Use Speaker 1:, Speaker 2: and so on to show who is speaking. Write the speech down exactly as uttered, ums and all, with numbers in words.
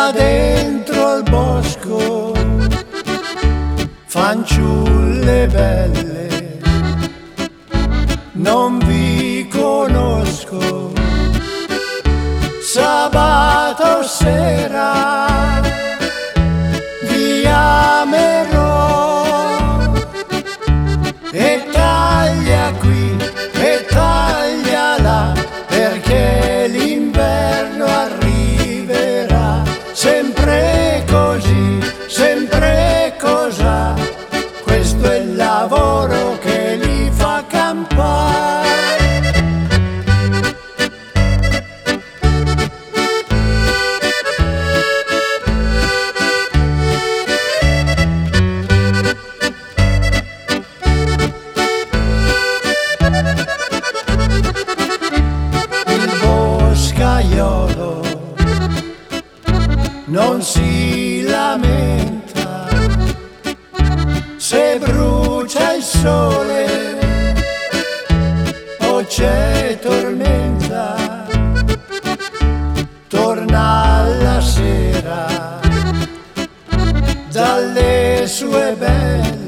Speaker 1: là dentro al bosco, fanciulle belle, non vi conosco. Sabato sera vi amerò, e taglia qui e taglia là, perché l'inverno arriverà. Sempre così, sempre cosà, questo è il lavoro che li fa campare. Il boscaiolo non si lamenta se brucia il sole o c'è tormenta. Torna alla sera dalle sue belle